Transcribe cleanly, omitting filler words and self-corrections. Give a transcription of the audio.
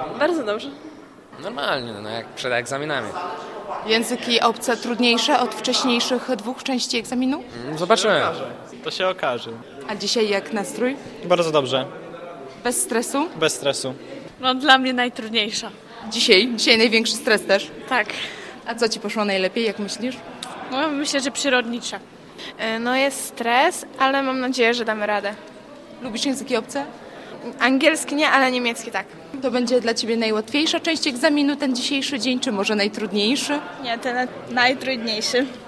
Bardzo dobrze. Normalnie, no jak przed egzaminami. Języki obce trudniejsze od wcześniejszych 2 części egzaminu? Zobaczymy. To się okaże. A dzisiaj jak nastrój? Bardzo dobrze. Bez stresu? Bez stresu. No dla mnie najtrudniejsza. Dzisiaj największy stres też. Tak. A co ci poszło najlepiej, jak myślisz? No, myślę, że przyrodnicza. No jest stres, ale mam nadzieję, że damy radę. Lubisz języki obce? Angielski nie, ale niemiecki tak. To będzie dla ciebie najłatwiejsza część egzaminu, ten dzisiejszy dzień, czy może najtrudniejszy? Nie, ten najtrudniejszy.